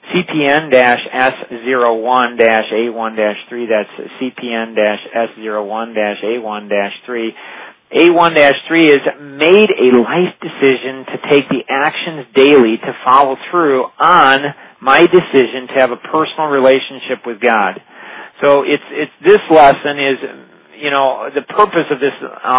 CPN-S01-A1-3. That's CPN-S01-A1-3. A1-3 is made a life decision to take the actions daily to follow through on my decision to have a personal relationship with God. So it's this lesson is, the purpose of this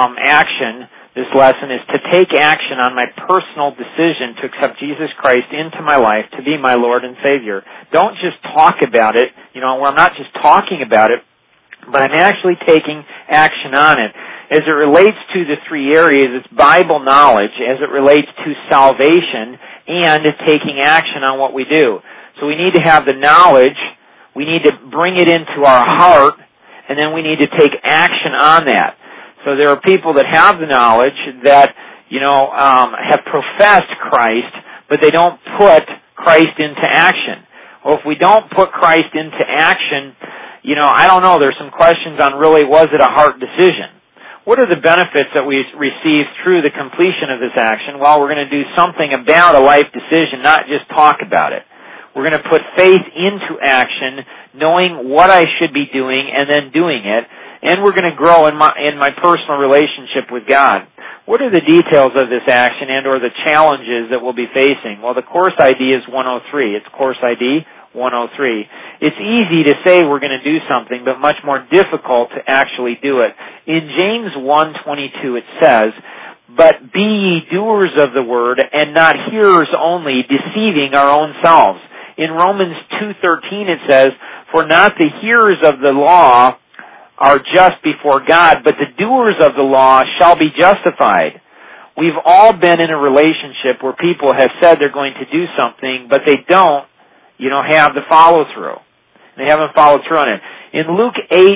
this lesson is to take action on my personal decision to accept Jesus Christ into my life to be my Lord and Savior. Don't just talk about it, where I'm not just talking about it, but I'm actually taking action on it. As it relates to the three areas, it's Bible knowledge as it relates to salvation and taking action on what we do. So we need to have the knowledge, we need to bring it into our heart, and then we need to take action on that. So there are people that have the knowledge that, have professed Christ, but they don't put Christ into action. Well, if we don't put Christ into action, I don't know, there's some questions on really, was it a heart decision? What are the benefits that we receive through the completion of this action? Well, we're going to do something about a life decision, not just talk about it. We're going to put faith into action, knowing what I should be doing and then doing it, and we're going to grow in my personal relationship with God. What are the details of this action and or the challenges that we'll be facing? Well, the course ID is 103. It's course ID 103. It's easy to say we're going to do something, but much more difficult to actually do it. In James 1:22 it says, "But be ye doers of the word, and not hearers only, deceiving our own selves." In Romans 2:13 it says, "For not the hearers of the law are just before God, but the doers of the law shall be justified." We've all been in a relationship where people have said they're going to do something, but they don't, have the follow-through. They haven't followed through on it. In Luke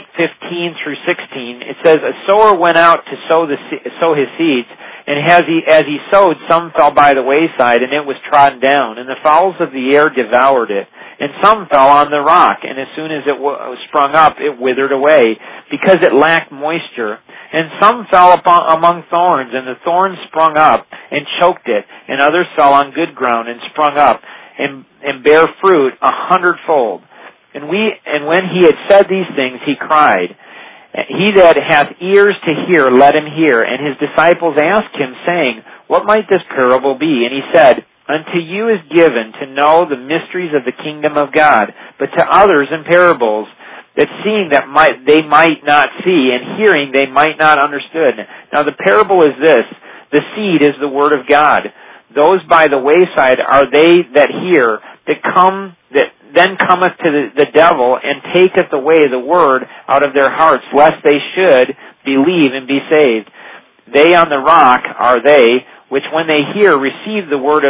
8:15-16, it says, "A sower went out to sow his seeds, and as he sowed, some fell by the wayside, and it was trodden down, and the fowls of the air devoured it. And some fell on the rock, and as soon as it sprung up, it withered away, because it lacked moisture. And some fell among thorns, and the thorns sprung up and choked it, and others fell on good ground and sprung up and bare fruit 100-fold. And when he had said these things, he cried, He that hath ears to hear, let him hear. And his disciples asked him, saying, What might this parable be? And he said, Unto you is given to know the mysteries of the kingdom of God, but to others in parables, that seeing that they might not see, and hearing they might not understood. Now the parable is this: the seed is the word of God. Those by the wayside are they that hear, that then cometh to the devil, and taketh away the word out of their hearts, lest they should believe and be saved. They on the rock are they, which when they hear receive the word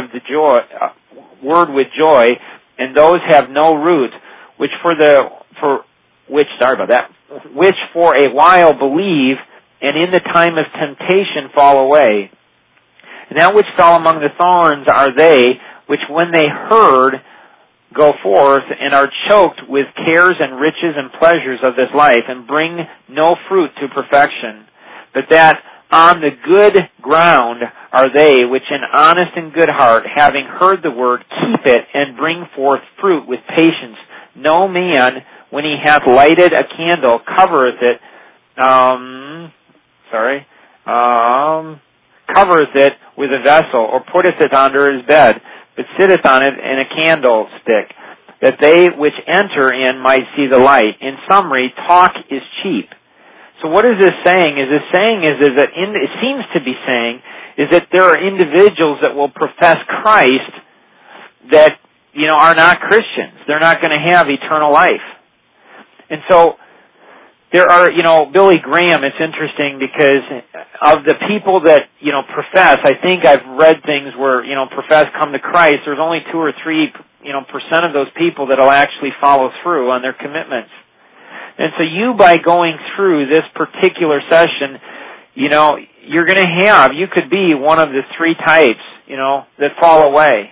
with joy, and those have no root, which for a while believe, and in the time of temptation fall away. And that which fell among the thorns are they, which when they heard go forth, and are choked with cares and riches and pleasures of this life, and bring no fruit to perfection. But that on the good ground are they, which in honest and good heart, having heard the word, keep it, and bring forth fruit with patience. No man, when he hath lighted a candle, covereth it with a vessel, or putteth it under his bed, but sitteth on it in a candlestick, that they which enter in might see the light. In summary, talk is cheap. So what is this saying? It seems to be saying is that there are individuals that will profess Christ that, are not Christians. They're not going to have eternal life. And so there are, Billy Graham, it's interesting because of the people that, profess, I think I've read things where, profess come to Christ, there's only 2 or 3, % of those people that will actually follow through on their commitments. And so you, by going through this particular session, you're going to you could be one of the 3 types, that fall away.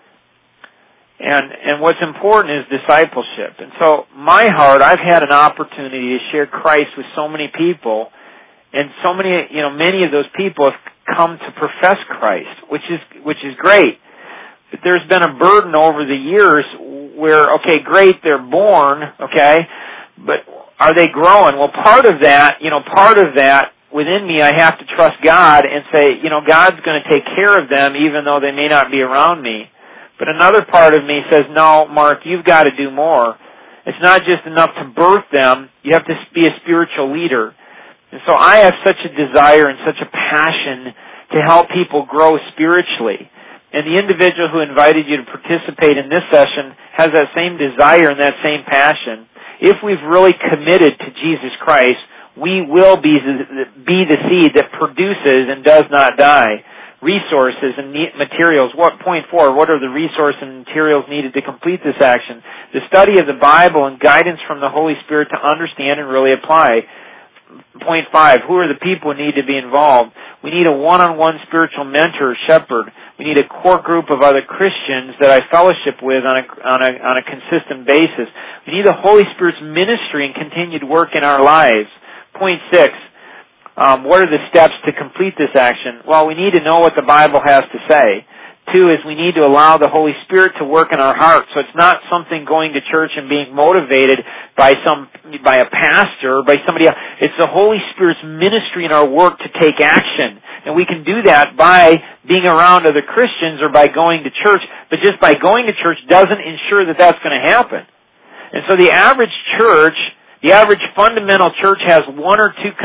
And what's important is discipleship. And so my heart, I've had an opportunity to share Christ with so many people, and so many, many of those people have come to profess Christ, which is great. But there's been a burden over the years where, okay, great, they're born, okay, but are they growing? Well, part of that within me, I have to trust God and say, God's going to take care of them even though they may not be around me. But another part of me says, no, Mark, you've got to do more. It's not just enough to birth them. You have to be a spiritual leader. And so I have such a desire and such a passion to help people grow spiritually. And the individual who invited you to participate in this session has that same desire and that same passion. If we've really committed to Jesus Christ, we will be the seed that produces and does not die. Resources and materials. Point 4, what are the resources and materials needed to complete this action? The study of the Bible and guidance from the Holy Spirit to understand and really apply. Point 5, who are the people who need to be involved? We need a one-on-one spiritual mentor or shepherd. We need a core group of other Christians that I fellowship with on a consistent basis. We need the Holy Spirit's ministry and continued work in our lives. Point 6, what are the steps to complete this action? Well, we need to know what the Bible has to say. 2 is we need to allow the Holy Spirit to work in our hearts. So it's not something going to church and being motivated by a pastor or by somebody else. It's the Holy Spirit's ministry in our work to take action. And we can do that by being around other Christians or by going to church. But just by going to church doesn't ensure that that's going to happen. And so the average church, the average fundamental church has one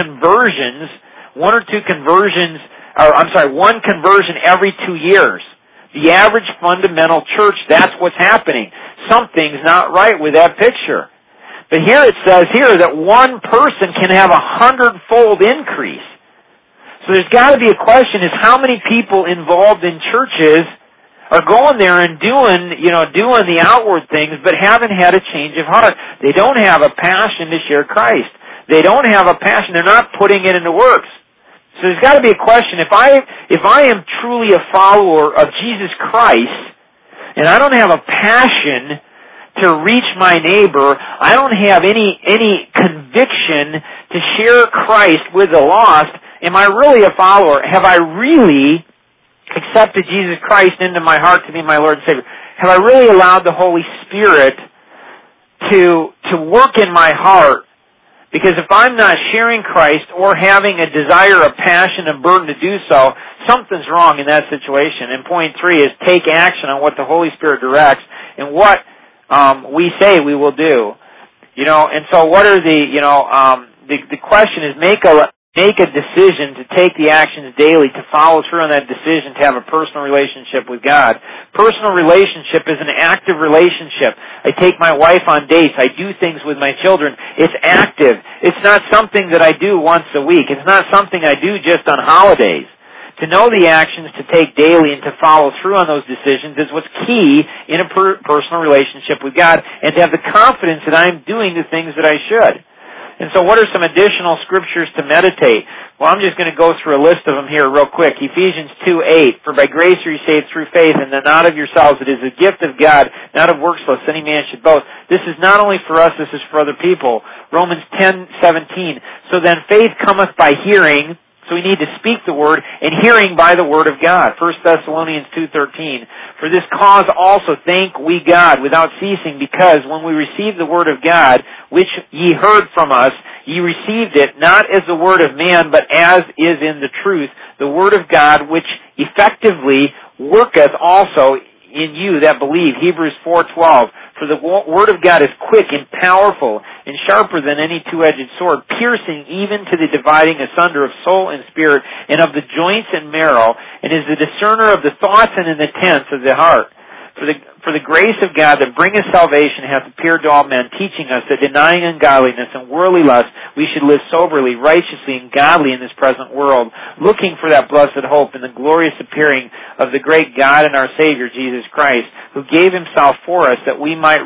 conversion every 2 years. The average fundamental church, that's what's happening. Something's not right with that picture. But here it says that one person can have 100-fold increase. So there's got to be a question is how many people involved in churches are going there and doing the outward things but haven't had a change of heart. They don't have a passion to share Christ. They don't have a passion. They're not putting it into works. So there's got to be a question. If I am truly a follower of Jesus Christ and I don't have a passion to reach my neighbor, I don't have any conviction to share Christ with the lost, am I really a follower? Have I really accepted Jesus Christ into my heart to be my Lord and Savior? Have I really allowed the Holy Spirit to work in my heart? Because if I'm not sharing Christ or having a desire, a passion, a burden to do so, something's wrong in that situation. And point 3 is take action on what the Holy Spirit directs and what we say we will do. And so what are the question is make a decision to take the actions daily, to follow through on that decision, to have a personal relationship with God. Personal relationship is an active relationship. I take my wife on dates. I do things with my children. It's active. It's not something that I do once a week. It's not something I do just on holidays. To know the actions to take daily and to follow through on those decisions is what's key in a personal relationship with God, and to have the confidence that I'm doing the things that I should. And so what are some additional scriptures to meditate? Well, I'm just going to go through a list of them here real quick. Ephesians 2:8, for by grace are you saved through faith, and that not of yourselves. It is a gift of God, not of works, lest any man should boast. This is not only for us, this is for other people. Romans 10:17, so then faith cometh by hearing. So we need to speak the word, and hearing by the word of God. 1 Thessalonians 2:13. For this cause also thank we God without ceasing, because when we received the word of God, which ye heard from us, ye received it not as the word of man, but as is in the truth, the word of God, which effectively worketh also in you that believe. Hebrews 4:12. For the word of God is quick and powerful and sharper than any two-edged sword, piercing even to the dividing asunder of soul and spirit and of the joints and marrow, and is the discerner of the thoughts and intents of the heart. For the grace of God that bringeth salvation hath appeared to all men, teaching us that denying ungodliness and worldly lust, we should live soberly, righteously, and godly in this present world, looking for that blessed hope and the glorious appearing of the great God and our Savior, Jesus Christ, who gave himself for us that he might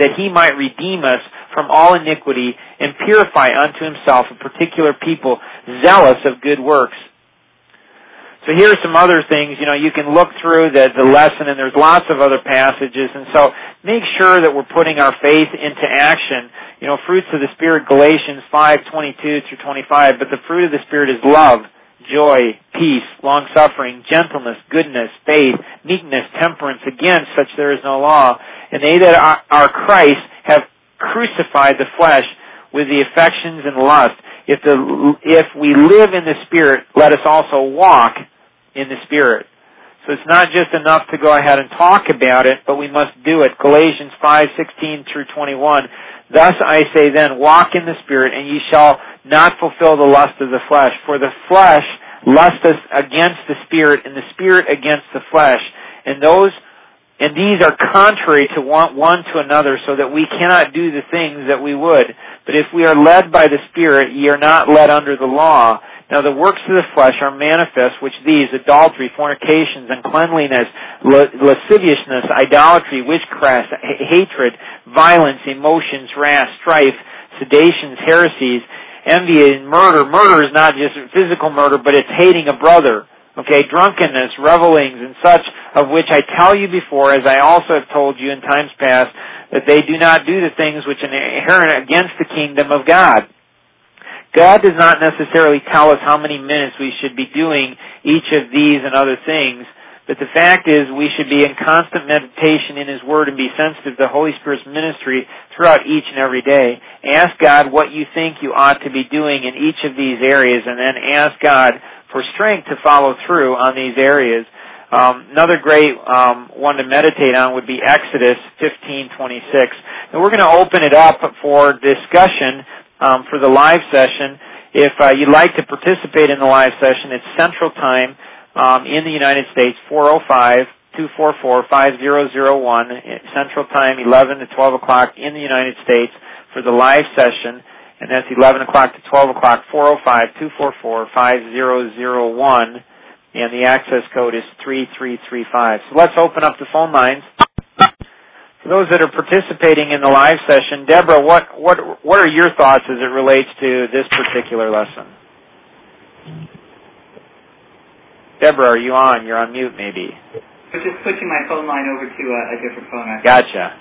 redeem us from all iniquity and purify unto himself a particular people zealous of good works. So here are some other things, you can look through the lesson, and there's lots of other passages, and so make sure that we're putting our faith into action. Fruits of the Spirit, Galatians 5:22 through 25, but the fruit of the Spirit is love, joy, peace, long-suffering, gentleness, goodness, faith, meekness, temperance. Against such there is no law. And they that are Christ have crucified the flesh with the affections and lust. If we live in the Spirit, let us also walk in the Spirit. So it's not just enough to go ahead and talk about it, but we must do it. Galatians 5:16 through 21. Thus I say then, walk in the Spirit, and ye shall not fulfill the lust of the flesh. For the flesh lusteth against the Spirit, and the Spirit against the flesh. And these are contrary to one to another, so that we cannot do the things that we would. But if we are led by the Spirit, ye are not led under the law. Now the works of the flesh are manifest, which these, adultery, fornications, uncleanliness, lasciviousness, idolatry, witchcraft, hatred, violence, emotions, wrath, strife, seditions, heresies, envy, and murder. Murder is not just physical murder, but it's hating a brother. Okay, drunkenness, revelings, and such, of which I tell you before, as I also have told you in times past, that they do not do the things which are inherent against the kingdom of God. God does not necessarily tell us how many minutes we should be doing each of these and other things, but the fact is we should be in constant meditation in His Word and be sensitive to the Holy Spirit's ministry throughout each and every day. Ask God what you think you ought to be doing in each of these areas, and then ask God for strength to follow through on these areas. Another great one to meditate on would be Exodus 15:26. And we're going to open it up for discussion for the live session. If you'd like to participate in the live session, it's Central Time in the United States, 405-244-5001, Central Time, 11 to 12 o'clock in the United States for the live session. And that's 11 o'clock to 12 o'clock, 405-244-5001. And the access code is 3335. So let's open up the phone lines. For those that are participating in the live session, Deborah, what are your thoughts as it relates to this particular lesson? Deborah, are you on? You're on mute, maybe. I was just switching my phone line over to a different phone. Gotcha.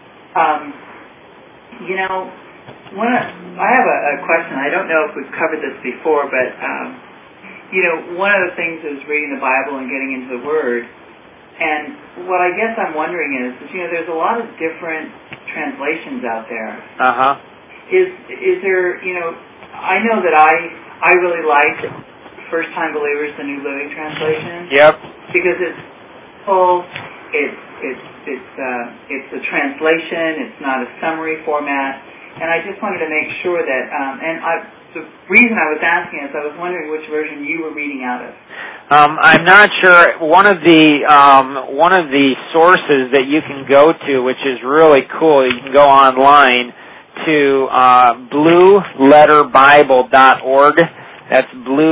I have a question. I don't know if we've covered this before, but one of the things is reading the Bible and getting into the Word. And what I guess I'm wondering is there's a lot of different translations out there. Uh-huh. Is there, I know that I really like First Time Believers, the New Living Translation. Yep. Because it's full, it's a translation, it's not a summary format, and I just wanted to make sure that, the reason I was asking is I was wondering which version you were reading out of. I'm not sure. One of the sources that you can go to, which is really cool, you can go online to blueletterbible.org. That's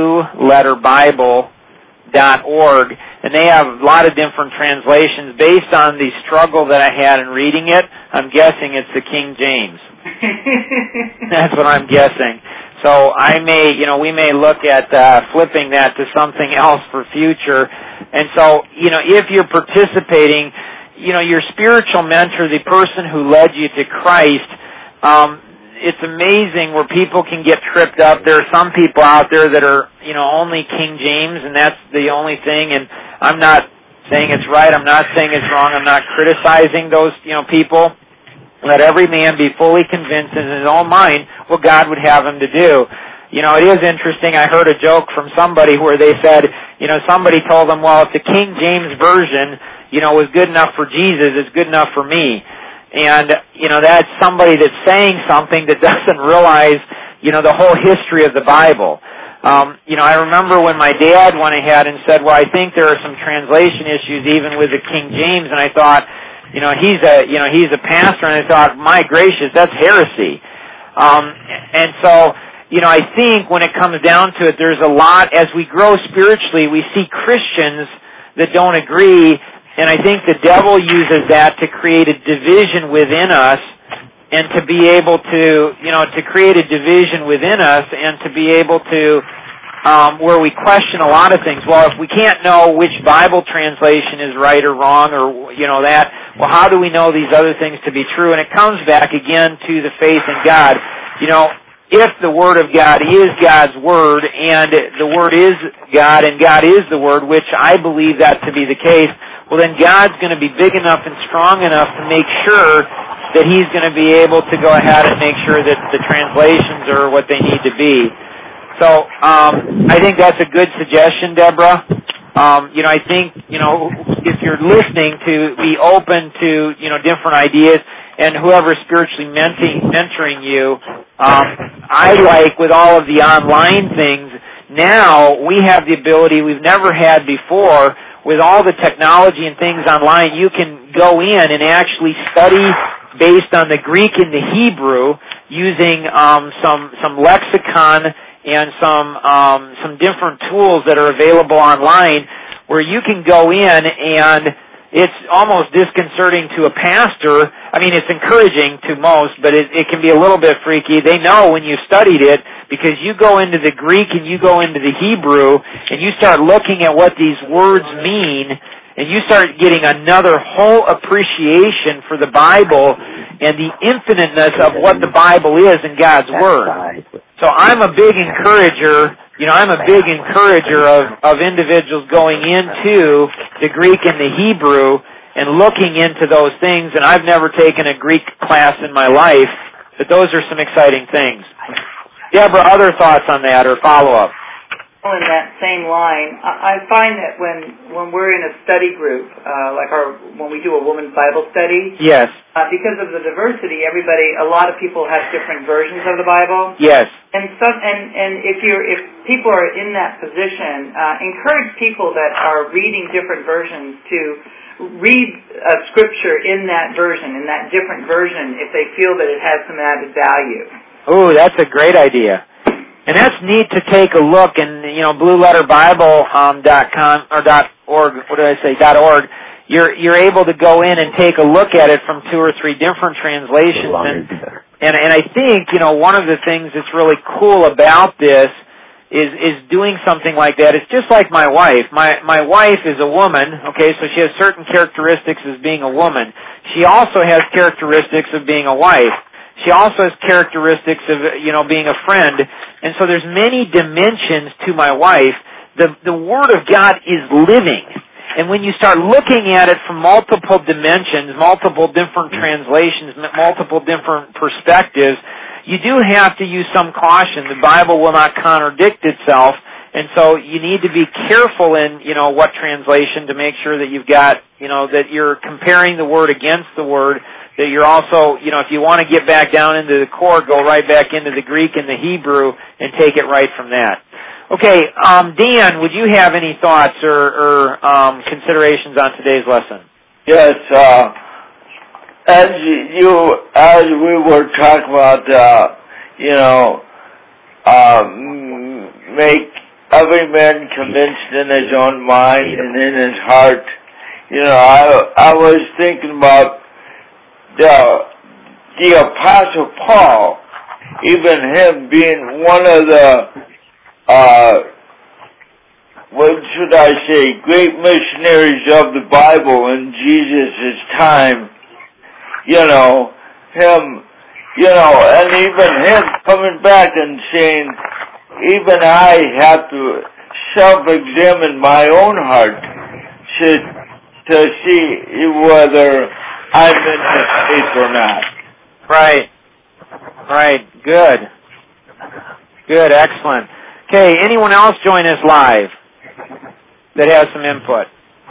blueletterbible.org, and they have a lot of different translations based on the struggle that I had in reading it. I'm guessing it's the King James. That's what I'm guessing. So we may look at flipping that to something else for future. And so, if you're participating, your spiritual mentor, the person who led you to Christ, it's amazing where people can get tripped up. There are some people out there that are, only King James, and that's the only thing. And I'm not saying it's right. I'm not saying it's wrong. I'm not criticizing those, people. Let every man be fully convinced in his own mind what God would have him to do. It is interesting. I heard a joke from somebody where they said, somebody told them, well, if the King James Version, was good enough for Jesus, it's good enough for me. And, that's somebody that's saying something that doesn't realize, the whole history of the Bible. I remember when my dad went ahead and said, well, I think there are some translation issues even with the King James, and I thought, he's a pastor, and I thought, my gracious, that's heresy. And so, I think when it comes down to it, there's a lot, as we grow spiritually, we see Christians that don't agree, and I think the devil uses that to create a division within us, and to be able to, to create a division within us, and to be able to, where we question a lot of things. Well, if we can't know which Bible translation is right or wrong, or, that, well, how do we know these other things to be true? And it comes back again to the faith in God. if the Word of God is God's Word, and the Word is God, and God is the Word, which I believe that to be the case, well then God's going to be big enough and strong enough to make sure that He's going to be able to go ahead and make sure that the translations are what they need to be. So I think that's a good suggestion, Deborah. I think, if you're listening, to be open to, different ideas, and whoever's spiritually mentoring you, I like with all of the online things, now we have the ability we've never had before. With all the technology and things online, you can go in and actually study based on the Greek and the Hebrew using some lexicon and some different tools that are available online, where you can go in, and it's almost disconcerting to a pastor. I mean, it's encouraging to most, but it can be a little bit freaky. They know when you studied it, because you go into the Greek and you go into the Hebrew, and you start looking at what these words mean, and you start getting another whole appreciation for the Bible and the infiniteness of what the Bible is in God's Word. So I'm a big encourager, of individuals going into the Greek and the Hebrew and looking into those things, and I've never taken a Greek class in my life, but those are some exciting things. Deborah, other thoughts on that or follow-up? In that same line, I find that when we're in a study group, when we do a women's Bible study, yes, because of the diversity, a lot of people have different versions of the Bible. Yes, and if people are in that position, encourage people that are reading different versions to read Scripture in that version, in that different version, if they feel that it has some added value. Oh, that's a great idea. And that's neat to take a look in, BlueLetterBible.com or .org. What did I say? .org. You're able to go in and take a look at it from 2 or 3 different translations. And I think, one of the things that's really cool about this is doing something like that. It's just like my wife. My wife is a woman, okay, so she has certain characteristics as being a woman. She also has characteristics of being a wife. She also has characteristics of, being a friend. And so there's many dimensions to my wife. The Word of God is living. And when you start looking at it from multiple dimensions, multiple different translations, multiple different perspectives, you do have to use some caution. The Bible will not contradict itself. And so you need to be careful in, what translation to make sure that you've got, that you're comparing the Word against the Word, that you're also, if you want to get back down into the core, go right back into the Greek and the Hebrew and take it right from that. Okay, Dan, would you have any thoughts or considerations on today's lesson? Yes, as we were talking about, make every man convinced in his own mind and in his heart. I was thinking about the Apostle Paul, even him being one of the, great missionaries of the Bible in Jesus' time, and even him coming back and saying, even I have to self-examine my own heart to see whether I'm in the faith or not. Right. Good, excellent. Okay, anyone else join us live that has some input?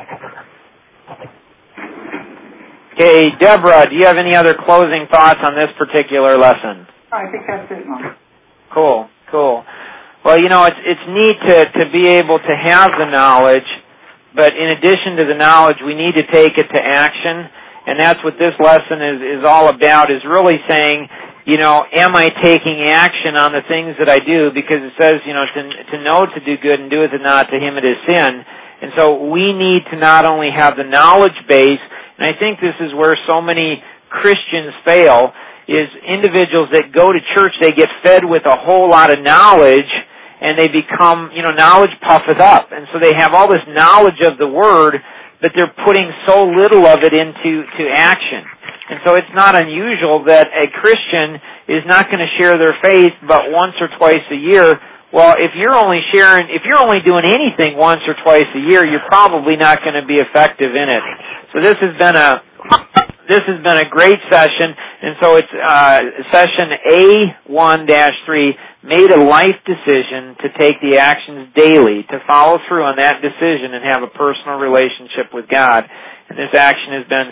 Okay, Deborah, do you have any other closing thoughts on this particular lesson? I think that's it, Mom. Cool. Well, it's neat to be able to have the knowledge, but in addition to the knowledge, we need to take it to action. And that's what this lesson is all about, is really saying, am I taking action on the things that I do? Because it says, to know to do good and doeth it not, to him it is sin. And so we need to not only have the knowledge base, and I think this is where so many Christians fail, is individuals that go to church, they get fed with a whole lot of knowledge, and they become, knowledge puffeth up. And so they have all this knowledge of the Word, but they're putting so little of it into action. And so it's not unusual that a Christian is not going to share their faith but once or twice a year. Well, if you're only doing anything once or twice a year, you're probably not going to be effective in it. So this has been a great session, and so it's session A1-3, made a life decision to take the actions daily, to follow through on that decision and have a personal relationship with God. And this action has been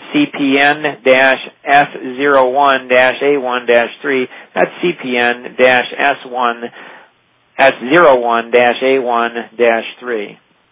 CPN-S01-A1-3. That's CPN-S01-A1-3.